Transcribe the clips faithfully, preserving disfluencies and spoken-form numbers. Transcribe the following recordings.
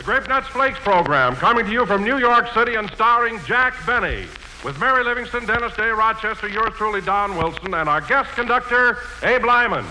The Grape Nuts Flakes program, coming to you from New York City and starring Jack Benny, with Mary Livingston, Dennis Day, Rochester, yours truly, Don Wilson, and our guest conductor, Abe Lyman.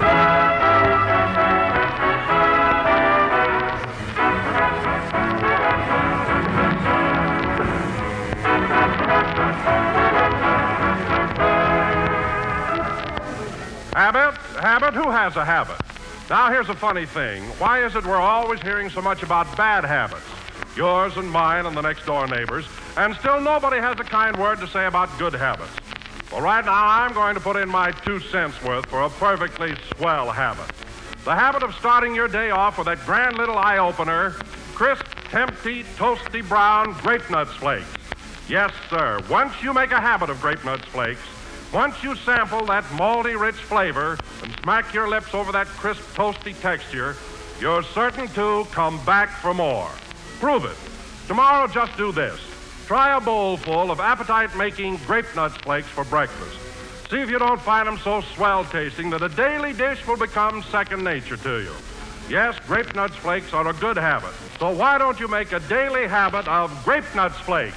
Habit? Habit? Who has a habit? Now, here's a funny thing. Why is it we're always hearing so much about bad habits? Yours and mine and the next-door neighbors, and still nobody has a kind word to say about good habits. Well, right now, I'm going to put in my two cents worth for a perfectly swell habit. The habit of starting your day off with that grand little eye-opener, crisp, tempty, toasty brown Grape Nuts Flakes. Yes, sir. Once you make a habit of Grape Nuts Flakes, once you sample that malty, rich flavor and smack your lips over that crisp, toasty texture, you're certain to come back for more. Prove it. Tomorrow, just do this. Try a bowl full of appetite-making Grape Nuts Flakes for breakfast. See if you don't find them so swell-tasting that a daily dish will become second nature to you. Yes, Grape Nuts Flakes are a good habit. So why don't you make a daily habit of Grape Nuts Flakes?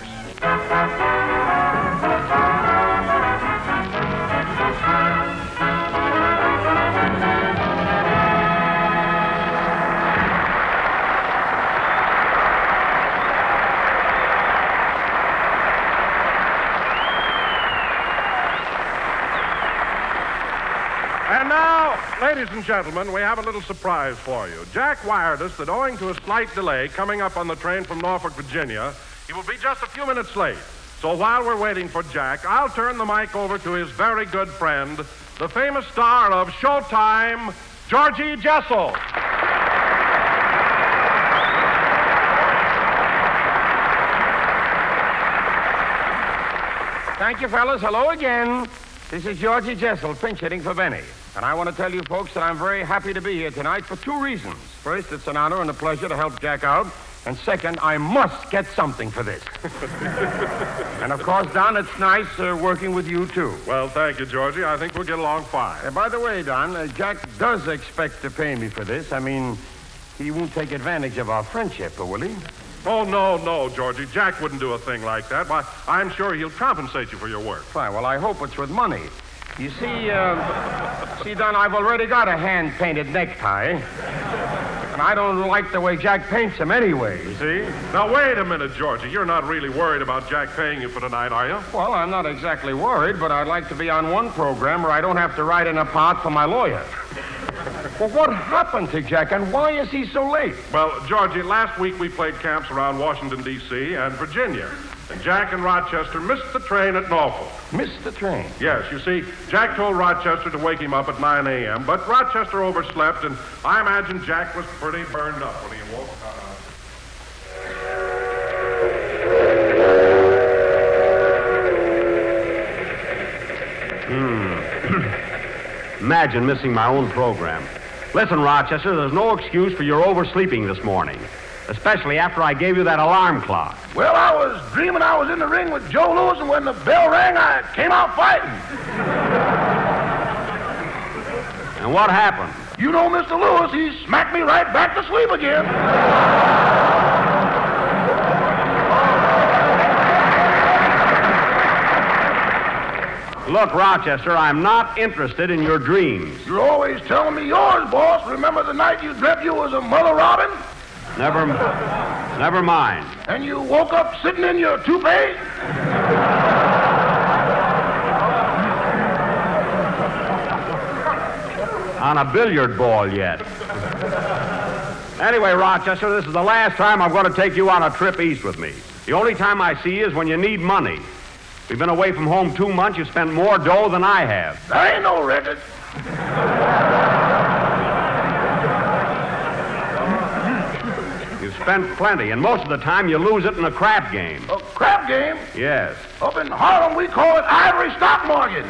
And now, ladies and gentlemen, we have a little surprise for you. Jack wired us that owing to a slight delay coming up on the train from Norfolk, Virginia, he will be just a few minutes late. So while we're waiting for Jack, I'll turn the mic over to his very good friend, the famous star of Showtime, Georgie Jessel. Thank you, fellas. Hello again. This is Georgie Jessel, pinch hitting for Benny. And I want to tell you folks that I'm very happy to be here tonight for two reasons. First, it's an honor and a pleasure to help Jack out. And second, I must get something for this. And, of course, Don, it's nice uh, working with you, too. Well, thank you, Georgie. I think we'll get along fine. Uh, by the way, Don, uh, Jack does expect to pay me for this. I mean, he won't take advantage of our friendship, will he? Oh, no, no, Georgie. Jack wouldn't do a thing like that. Why, I'm sure he'll compensate you for your work. Fine. Well, I hope it's with money. You see, uh, see, Don, I've already got a hand-painted necktie. And I don't like the way Jack paints them anyway, you see? Now, wait a minute, Georgie. You're not really worried about Jack paying you for tonight, are you? Well, I'm not exactly worried, but I'd like to be on one program where I don't have to write in a part for my lawyer. Well, what happened to Jack, and why is he so late? Well, Georgie, last week we played camps around Washington, D C and Virginia. And Jack and Rochester missed the train at Norfolk. Missed the train? Yes, you see, Jack told Rochester to wake him up at nine a.m., but Rochester overslept, and I imagine Jack was pretty burned up when he woke up. Hmm. Imagine missing my own program. Listen, Rochester, there's no excuse for your oversleeping this morning. Especially after I gave you that alarm clock. Well, I was dreaming I was in the ring with Joe Louis, and when the bell rang, I came out fighting. And what happened? You know, Mister Lewis, he smacked me right back to sleep again. Look, Rochester, I'm not interested in your dreams. You're always telling me yours, boss. Remember the night you dreamt you was a mother robin? Never, never mind. And you woke up sitting in your toupee? On a billiard ball yet. Anyway, Rochester, this is the last time I'm going to take you on a trip east with me. The only time I see you is when you need money. We've been away from home two months. You've spent more dough than I have. That ain't no record. You've spent plenty, and most of the time you lose it in a crap game. A crap game? Yes. Up in Harlem, we call it ivory stock market.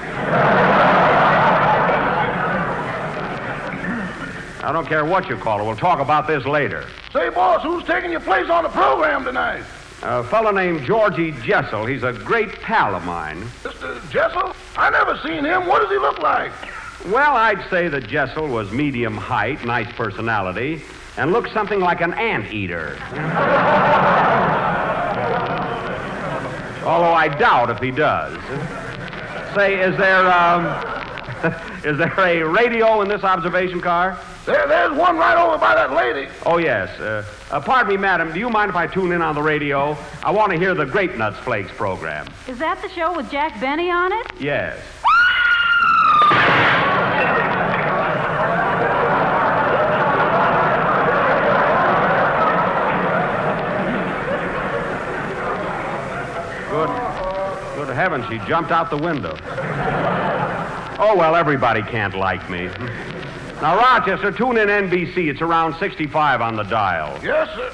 I don't care what you call it. We'll talk about this later. Say, boss, who's taking your place on the program tonight? A fellow named Georgie Jessel. He's a great pal of mine. Mister Jessel? I never seen him. What does he look like? Well, I'd say that Jessel was medium height, nice personality, and looks something like an anteater. Although I doubt if he does. Say, is there, um, is there a radio in this observation car? There, there's one right over by that lady. Oh, yes. Uh, uh, pardon me, madam. Do you mind if I tune in on the radio? I want to hear the Grape Nuts Flakes program. Is that the show with Jack Benny on it? Yes. Good, good heavens, she jumped out the window. Oh, well, everybody can't like me. Now, Rochester, tune in N B C. It's around sixty-five on the dial. Yes, sir.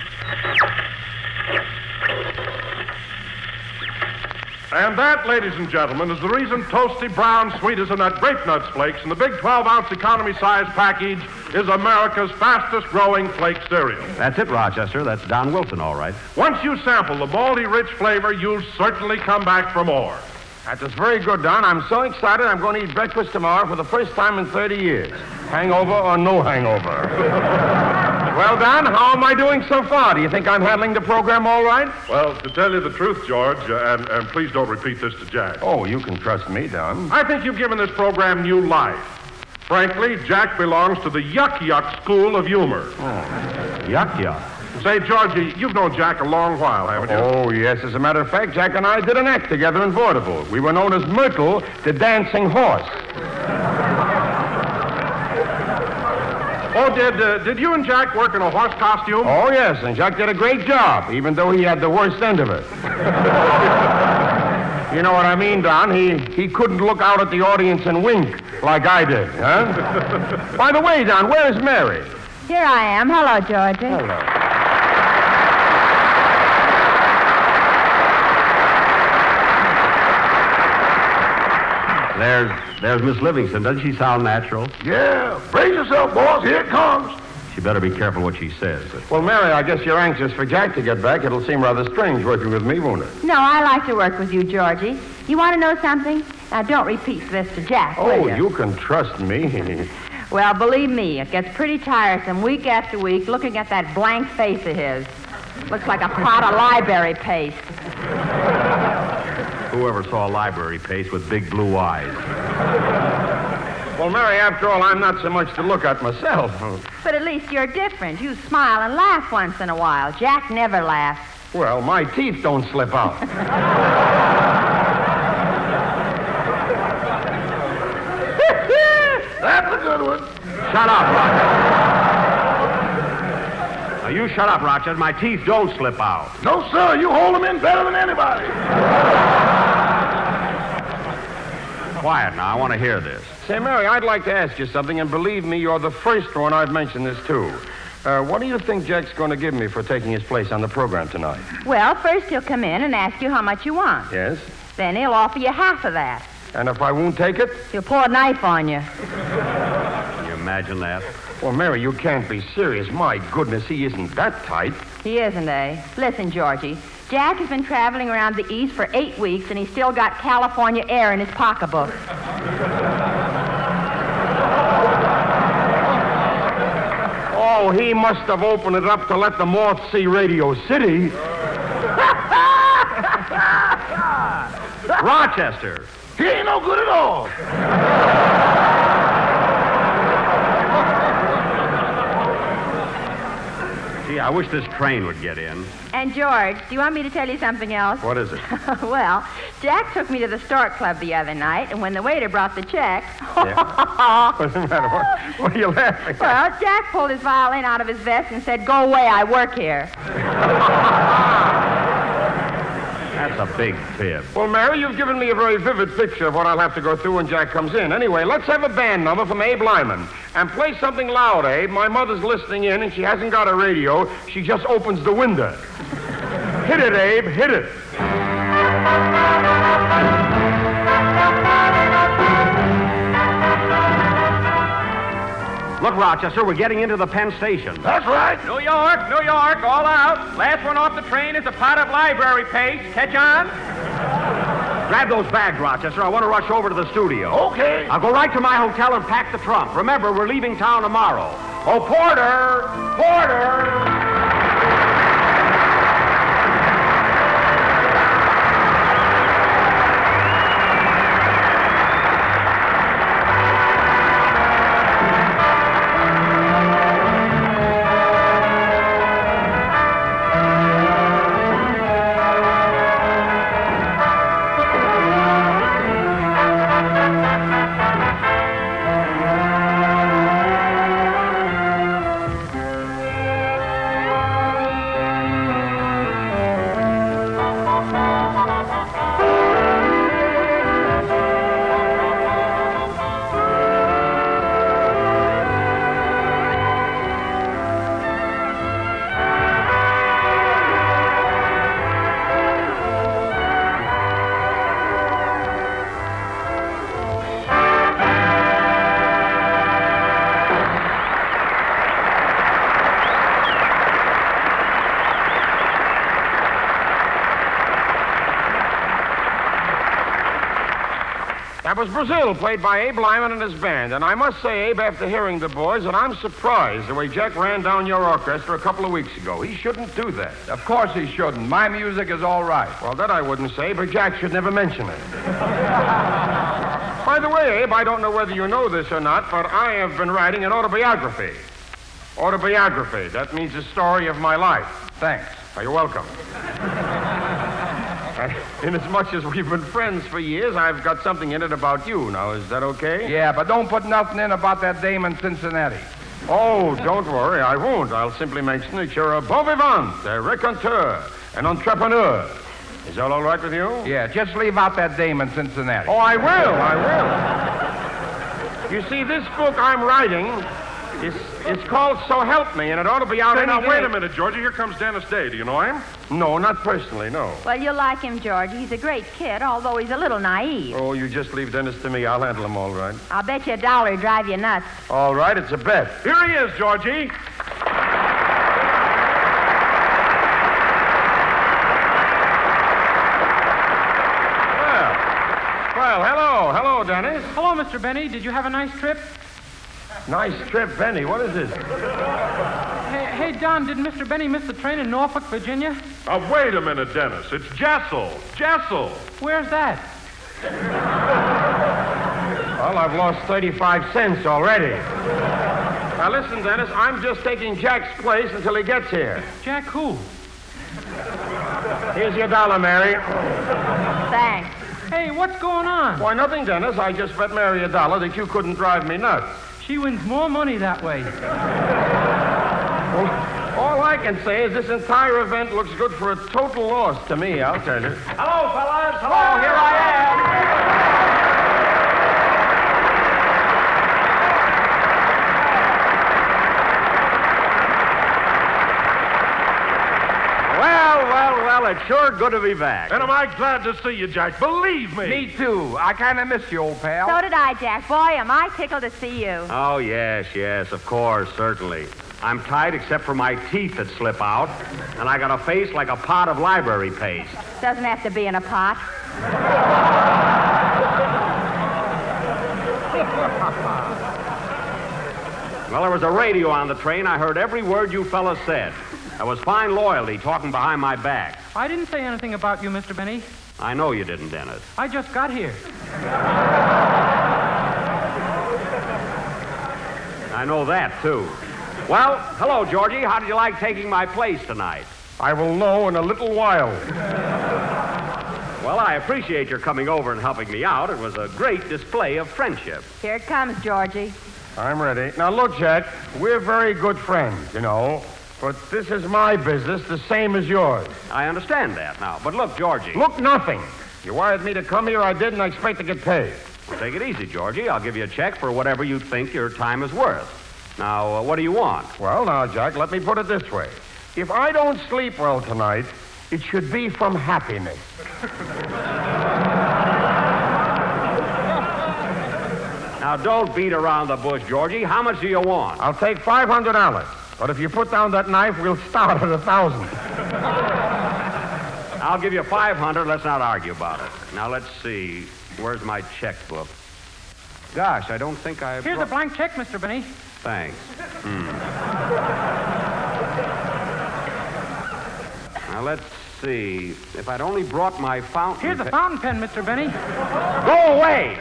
And that, ladies and gentlemen, is the reason Toasty Brown Sweetest and that Grape Nuts Flakes in the big twelve-ounce economy-size package is America's fastest-growing flake cereal. That's it, Rochester. That's Don Wilson, all right. Once you sample the malty, rich flavor, you'll certainly come back for more. That was very good, Don. I'm so excited I'm going to eat breakfast tomorrow for the first time in thirty years. Hangover or no hangover. Well, Don, how am I doing so far? Do you think I'm handling the program all right? Well, to tell you the truth, George, uh, and, and please don't repeat this to Jack. Oh, you can trust me, Don. I think you've given this program new life. Frankly, Jack belongs to the yuck-yuck school of humor. Oh. Yuck, yuck. Say, Georgie, you've known Jack a long while, haven't you? Oh, yes. As a matter of fact, Jack and I did an act together in vaudeville. We were known as Myrtle, the Dancing Horse. Oh, did uh, did you and Jack work in a horse costume? Oh, yes, and Jack did a great job, even though he had the worst end of it. You know what I mean, Don? He he couldn't look out at the audience and wink like I did, huh? By the way, Don, where is Mary? Here I am. Hello, Georgie. Hello. There's, there's Miss Livingston. Doesn't she sound natural? Yeah, brace yourself, boys. Here it comes. She better be careful what she says. Well, Mary, I guess you're anxious for Jack to get back. It'll seem rather strange working with me, won't it? No, I like to work with you, Georgie. You want to know something? Now, don't repeat this to Jack, Oh, will you can trust me. Well, believe me, it gets pretty tiresome week after week looking at that blank face of his. Looks like a pot of library paste. Whoever saw a library paste with big blue eyes? Well, Mary, after all, I'm not so much to look at myself. But at least you're different. You smile and laugh once in a while. Jack never laughs. Well, my teeth don't slip out. That's a good one. Shut up, Rochester. Now, you shut up, Rochester. My teeth don't slip out. No, sir. You hold them in better than anybody. Quiet now. I want to hear this. Say, Mary, I'd like to ask you something, and believe me, you're the first one I've mentioned this to. Uh, what do you think Jack's going to give me for taking his place on the program tonight? Well, first he'll come in and ask you how much you want. Yes? Then he'll offer you half of that. And if I won't take it? He'll pull a knife on you. Can you imagine that? Well, Mary, you can't be serious. My goodness, he isn't that tight. He isn't, eh? Listen, Georgie. Jack has been traveling around the East for eight weeks, and he's still got California air in his pocketbook. Oh, he must have opened it up to let the moth see Radio City. Rochester. He ain't no good at all. Gee, I wish this train would get in. And, George, do you want me to tell you something else? What is it? Well, Jack took me to the Stork Club the other night, and when the waiter brought the check... What's the matter? What, what are you laughing at? Well, Jack pulled his violin out of his vest and said, "Go away, I work here." That's a big fib. Well, Mary, you've given me a very vivid picture of what I'll have to go through when Jack comes in. Anyway, let's have a band number from Abe Lyman. And play something loud, Abe. My mother's listening in, and she hasn't got a radio. She just opens the window. Hit it, Abe. Hit it. Look, Rochester, we're getting into the Penn Station. That's right. New York, New York, all out. Last one off the train is a pot of library paste. Catch on? Grab those bags, Rochester. I want to rush over to the studio. Okay. I'll go right to my hotel and pack the trunk. Remember, we're leaving town tomorrow. Oh, Porter! Porter! That was Brazil, played by Abe Lyman and his band. And I must say, Abe, after hearing the boys, that I'm surprised the way Jack ran down your orchestra a couple of weeks ago. He shouldn't do that. Of course he shouldn't. My music is all right. Well, that I wouldn't say, but Jack should never mention it. By the way, Abe, I don't know whether you know this or not, but I have been writing an autobiography. Autobiography. That means the story of my life. Thanks. Oh, you're welcome. Inasmuch as we've been friends for years, I've got something in it about you. Now, is that okay? Yeah, but don't put nothing in about that dame in Cincinnati. Oh, don't worry, I won't. I'll simply mention that you're a bon vivant, a raconteur, an entrepreneur. Is that all right with you? Yeah, just leave out that dame in Cincinnati. Oh, I will, I will. You see, this book I'm writing is it's called So Help Me, and it ought to be out Say, any now, day. wait a minute, Georgie. Here comes Dennis Day. Do you know him? No, not personally, no. Well, you like him, George. He's a great kid, although he's a little naive. Oh, you just leave Dennis to me. I'll handle him all right. I'll bet you a dollar he'd drive you nuts. All right, it's a bet. Here he is, Georgie. Well, hello. Hello, Dennis. Hello, Mister Benny. Did you have a nice trip? Nice trip, Benny. What is this? Hey, hey, Don, did Mister Benny miss the train in Norfolk, Virginia? Uh, wait a minute, Dennis. It's Jessel. Jessel. Where's that? Well, I've lost thirty-five cents already. Now, listen, Dennis. I'm just taking Jack's place until he gets here. Jack who? Here's your dollar, Mary. Thanks. Hey, what's going on? Why, nothing, Dennis. I just bet Mary a dollar that you couldn't drive me nuts. She wins more money that way. Well, all I can say is this entire event looks good for a total loss to me, I'll tell you. Hello, fellas. Hello, here I am. Well, well, well, it's sure good to be back. And am I glad to see you, Jack. Believe me. Me too. I kind of miss you, old pal. So did I, Jack. Boy, am I tickled to see you. Oh, yes, yes, of course, certainly. I'm tight except for my teeth that slip out, and I got a face like a pot of library paste. Doesn't have to be in a pot. Well, there was a radio on the train. I heard every word you fellas said. That was fine loyalty talking behind my back. I didn't say anything about you, Mister Benny. I know you didn't, Dennis. I just got here. I know that, too. Well, hello, Georgie. How did you like taking my place tonight? I will know in a little while. Well, I appreciate your coming over and helping me out. It was a great display of friendship. Here it comes, Georgie. I'm ready. Now, look, Jack, we're very good friends, you know. But this is my business, the same as yours. I understand that now. But look, Georgie. Look, nothing. You wired me to come here, I did, and I expect to get paid. Well, take it easy, Georgie. I'll give you a check for whatever you think your time is worth. Now, uh, what do you want? Well, now, Jack, let me put it this way. If I don't sleep well tonight, it should be from happiness. Now, don't beat around the bush, Georgie. How much do you want? I'll take five hundred dollars. But if you put down that knife, we'll start at a thousand. I'll give you five hundred. Let's not argue about it. Now, let's see. Where's my checkbook? Gosh, I don't think I... Here's a blank check, Mister Benny. Thanks. Now, let's see. If I'd only brought my fountain Here's a pen- fountain pen, Mister Benny. Go away!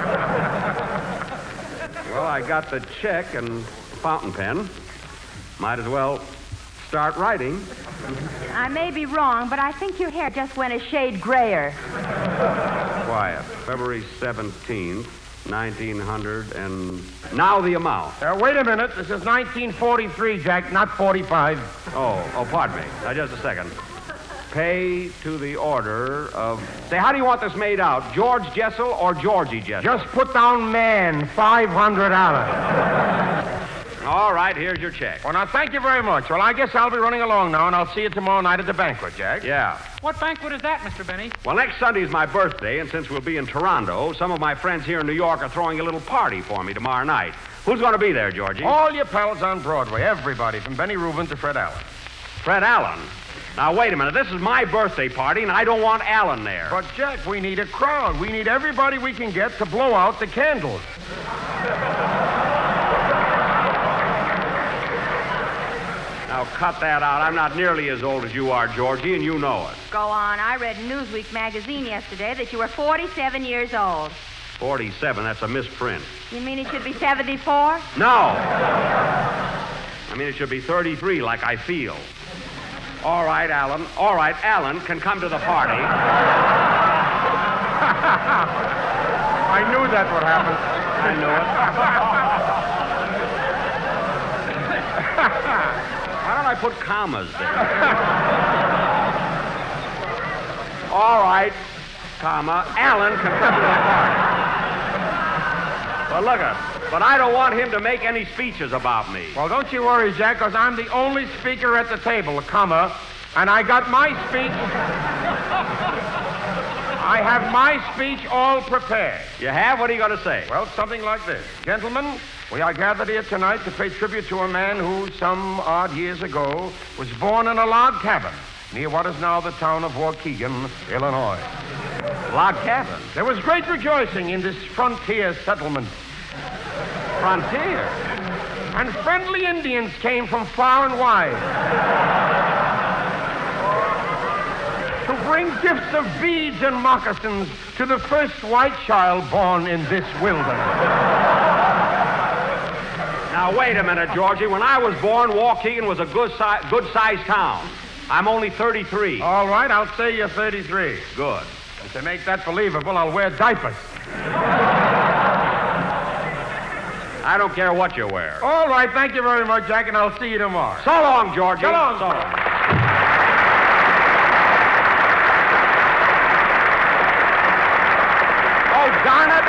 Well, I got the check and fountain pen. Might as well start writing. I may be wrong, but I think your hair just went a shade grayer. Quiet. February seventeenth, nineteen hundred, and now the amount. Uh, wait a minute. This is nineteen forty-three, Jack, not forty-five. Oh, oh, pardon me. Now, just a second. Pay to the order of... Say, how do you want this made out? George Jessel or Georgie Jessel? Just put down man, five hundred dollars. All right, here's your check. Well, now, thank you very much. Well, I guess I'll be running along now, and I'll see you tomorrow night at the banquet, Jack. Yeah. What banquet is that, Mister Benny? Well, next Sunday's my birthday, and since we'll be in Toronto, some of my friends here in New York are throwing a little party for me tomorrow night. Who's going to be there, Georgie? All your pals on Broadway, everybody, from Benny Rubin to Fred Allen. Fred Allen. Now, wait a minute. This is my birthday party, and I don't want Allen there. But, Jack, we need a crowd. We need everybody we can get to blow out the candles. Now, cut that out. I'm not nearly as old as you are, Georgie, and you know it. Go on. I read in Newsweek magazine yesterday that you were forty-seven years old. forty-seven, that's a misprint. You mean it should be seventy-four? No. I mean, it should be thirty-three, like I feel. All right, Alan. All right, Alan can come to the party. I knew that would happen. I knew it. Why don't I put commas there? All right, comma. Alan can come to the party. Well, look at But I don't want him to make any speeches about me. Well, don't you worry, Jack, because I'm the only speaker at the table, comma, and I got my speech. I have my speech all prepared. You have? What are you going to say? Well, something like this. Gentlemen, we are gathered here tonight to pay tribute to a man who, some odd years ago, was born in a log cabin near what is now the town of Waukegan, Illinois. Log cabin? There was great rejoicing in this frontier settlement. Frontier? And friendly Indians came from far and wide to bring gifts of beads and moccasins to the first white child born in this wilderness. Now, wait a minute, Georgie. When I was born, Waukegan was a good si- good-sized town. I'm only thirty-three. All right, I'll say you're thirty-three. Good. And to make that believable, I'll wear diapers. I don't care what you wear. All right, thank you very much, Jack, and I'll see you tomorrow. So long, Georgie. So long. So long. Oh, darn it.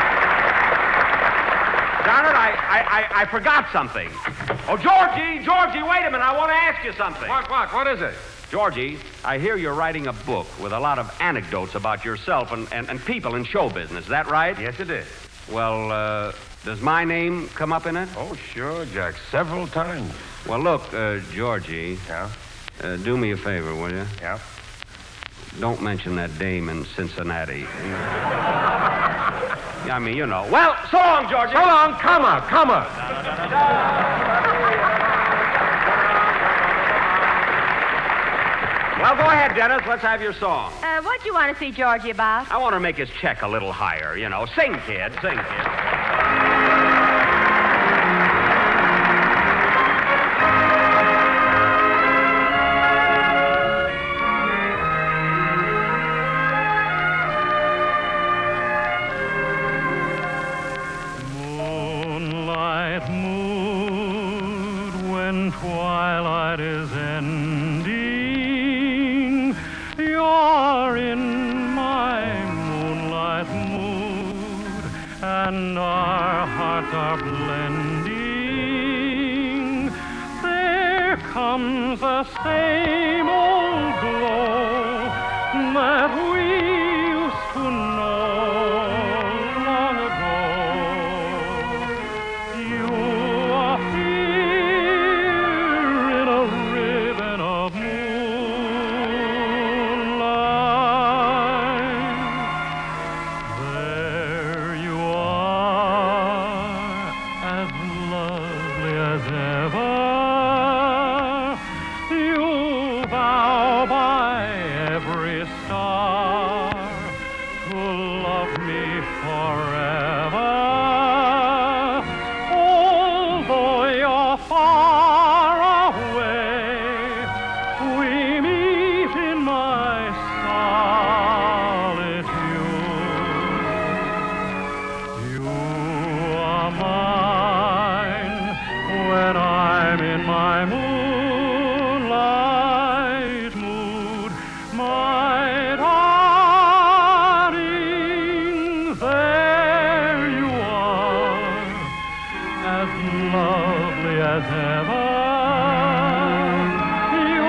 Darn it, I, I, I, I forgot something. Oh, Georgie, Georgie, wait a minute. I want to ask you something. What, what? What is it? Georgie, I hear you're writing a book with a lot of anecdotes about yourself and, and, and people in show business. Is that right? Yes, it is. Well, uh, does my name come up in it? Oh, sure, Jack. Several times. Well, look, uh, Georgie. Yeah? Uh, do me a favor, will you? Yeah? Don't mention that dame in Cincinnati. I mean, you know. Well, so long, Georgie. So long. Comma, comma. Well, go ahead, Dennis. Let's have your song. Uh, what do you want to see Georgie about? I want to make his check a little higher, you know. Sing, kid. Sing, kid. Moonlight mood when twilight is ending, you're in my moonlight mood, and Oh, by every star to love me forever. Although you're far away, we meet in my solitude. You are mine when I'm in my moonlight mood, my darling. There you are, as lovely as ever. You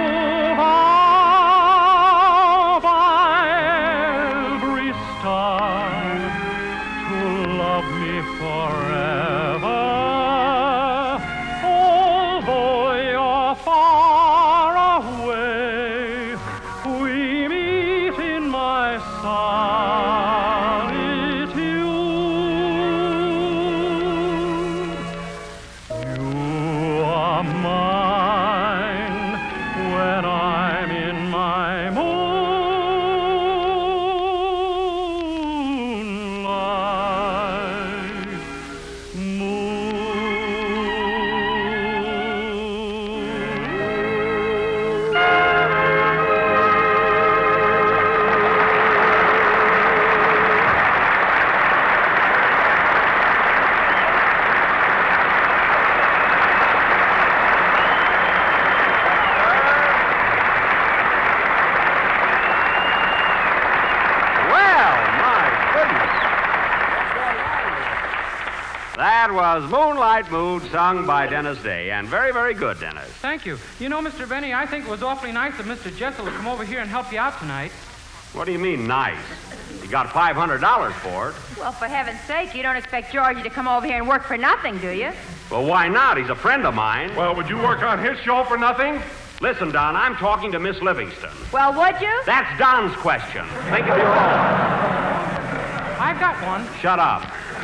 vow by every star to love me forever. Although you're far away, we meet in my solitude. You are mine when I'm in my moonlight Well, my goodness. That was Moonlight Mood, sung by Dennis Day. And very, very good, Dennis. Thank you. You know, Mister Benny, I think it was awfully nice of Mister Jessel to come over here and help you out tonight. What do you mean, nice? You got five hundred dollars for it. Well, for heaven's sake, you don't expect Georgie to come over here and work for nothing, do you? Well, why not? He's a friend of mine. Well, would you work on his show for nothing? Listen, Don, I'm talking to Miss Livingston. Well, would you? That's Don's question. Think of your own. I've got one. Shut up.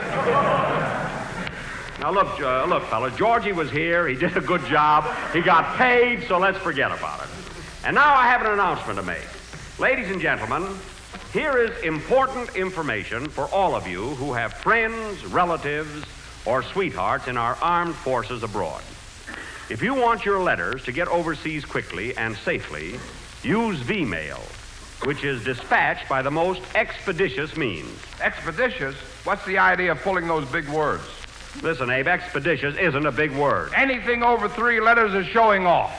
Now, look, uh, look, fellas, Georgie was here. He did a good job. He got paid, so let's forget about it. And now I have an announcement to make. Ladies and gentlemen, here is important information for all of you who have friends, relatives, or sweethearts in our armed forces abroad. If you want your letters to get overseas quickly and safely, use V-mail, which is dispatched by the most expeditious means. Expeditious? What's the idea of pulling those big words? Listen, Abe, expeditious isn't a big word. Anything over three letters is showing off.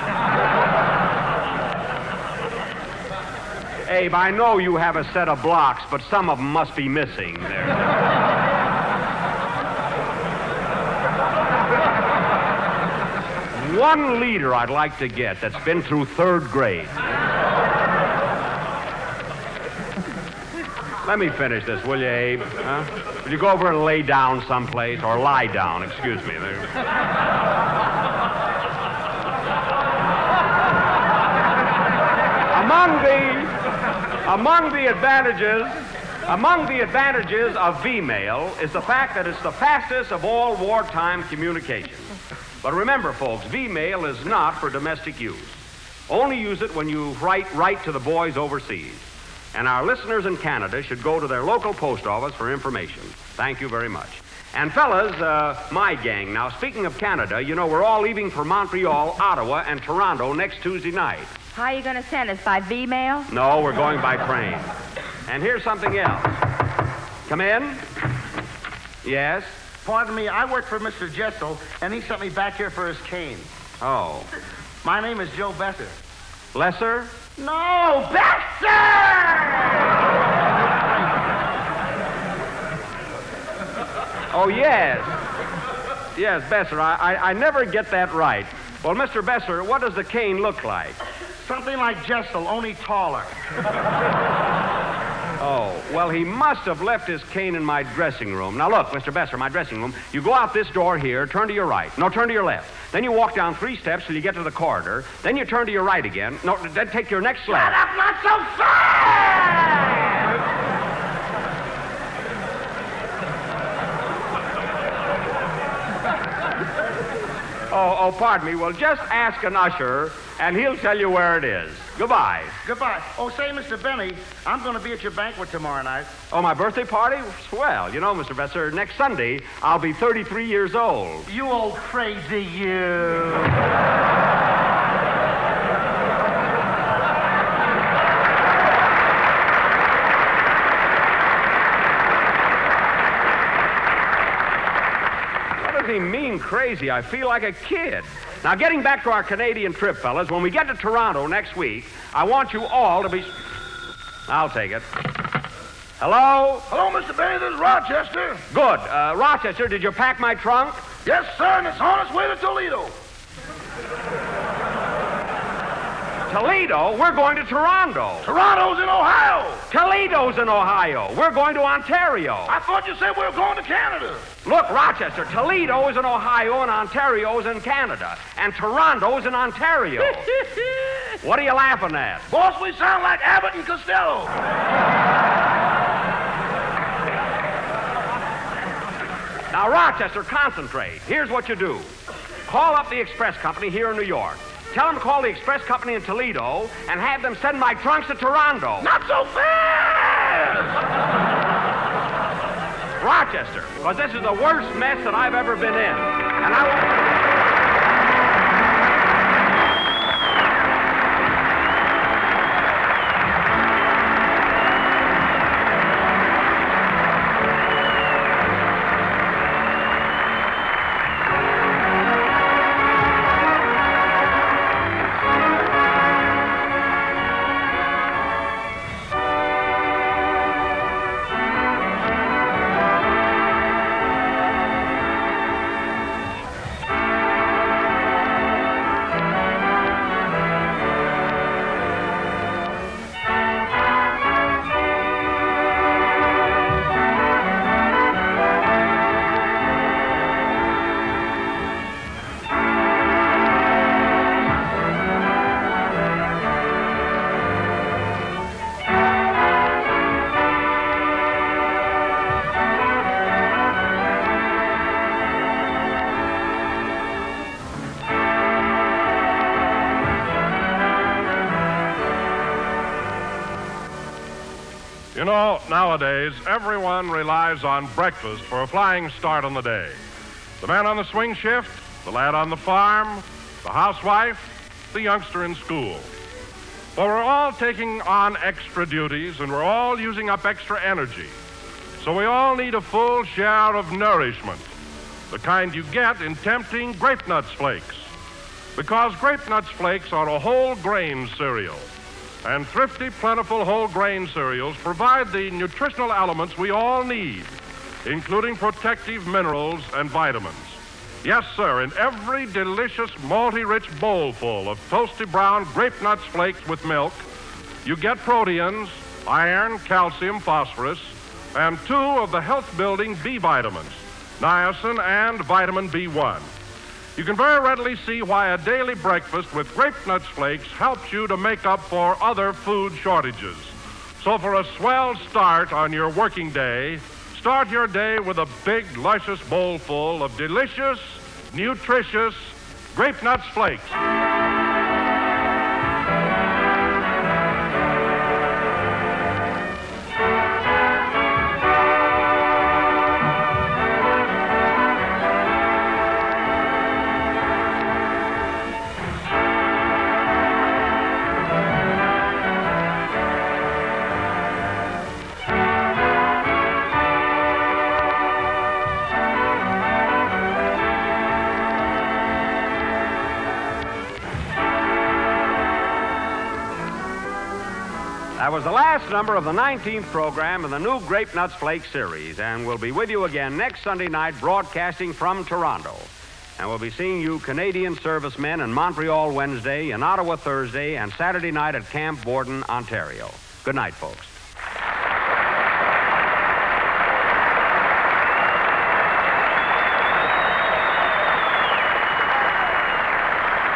Abe, I know you have a set of blocks, but some of them must be missing there. One leader I'd like to get that's been through third grade. Let me finish this, will you, Abe? Huh? Will you go over and lay down someplace, or lie down, excuse me. There. Among the among the advantages among the advantages of V-mail is the fact that it's the fastest of all wartime communications. But remember, folks, V-mail is not for domestic use. Only use it when you write write to the boys overseas. And our listeners in Canada should go to their local post office for information. Thank you very much. And fellas, uh, my gang, now speaking of Canada, you know, we're all leaving for Montreal, Ottawa, and Toronto next Tuesday night. How are you going to send us? By V-mail? No, we're going by train. And here's something else. Come in. Yes? Pardon me, I work for Mister Jessel, and he sent me back here for his cane. Oh. My name is Joe Besser. Lesser? No, Besser! Oh, yes. Yes, Besser. I, I, I never get that right. Well, Mister Besser, what does the cane look like? Something like Jessel, only taller. Oh, well, he must have left his cane in my dressing room. Now, look, Mister Besser, my dressing room. You go out this door here, turn to your right. No, turn to your left. Then you walk down three steps till you get to the corridor. Then you turn to your right again. No, then take your next left. Shut up, not so fast! Oh, oh, pardon me. Well, just ask an usher, and he'll tell you where it is. Goodbye. Goodbye. Oh, say, Mister Benny, I'm going to be at your banquet tomorrow night. Oh, my birthday party? Swell. You know, Mister Besser, next Sunday, I'll be thirty-three years old. You old crazy you. What does he mean, crazy? I feel like a kid. Now, getting back to our Canadian trip, fellas, when we get to Toronto next week, I want you all to be... I'll take it. Hello? Hello, Mister Benny. This is Rochester. Good. Uh, Rochester, did you pack my trunk? Yes, sir, and it's on its way to Toledo. Toledo? We're going to Toronto. Toronto's in Ohio. Toledo's in Ohio. We're going to Ontario. I thought you said we were going to Canada. Look, Rochester, Toledo is in Ohio and Ontario is in Canada. And Toronto's in Ontario. What are you laughing at? Boss, we sound like Abbott and Costello. Now, Rochester, concentrate. Here's what you do. Call up the express company here in New York. Tell them to call the express company in Toledo and have them send my trunks to Toronto. Not so fast! Rochester, because this is the worst mess that I've ever been in. And I won't... You know, nowadays, everyone relies on breakfast for a flying start on the day. The man on the swing shift, the lad on the farm, the housewife, the youngster in school. But we're all taking on extra duties, and we're all using up extra energy. So we all need a full share of nourishment, the kind you get in tempting Grape Nuts Flakes. Because Grape Nuts Flakes are a whole grain cereal. And thrifty, plentiful whole grain cereals provide the nutritional elements we all need, including protective minerals and vitamins. Yes, sir, in every delicious, malty-rich bowlful of toasty brown Grape Nuts Flakes with milk, you get proteins, iron, calcium, phosphorus, and two of the health-building B vitamins, niacin and vitamin B one. You can very readily see why a daily breakfast with Grape Nuts Flakes helps you to make up for other food shortages. So for a swell start on your working day, start your day with a big, luscious bowl full of delicious, nutritious Grape Nuts Flakes. That was the last number of the nineteenth program in the new Grape Nuts Flakes series, and we'll be with you again next Sunday night broadcasting from Toronto. And we'll be seeing you Canadian servicemen in Montreal Wednesday, in Ottawa Thursday, and Saturday night at Camp Borden, Ontario. Good night, folks.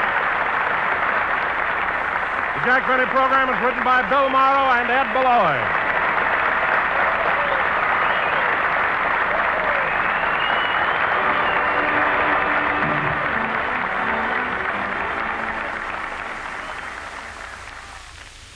The Jack Benny program is written by Bill Morrow and Ed Beloy.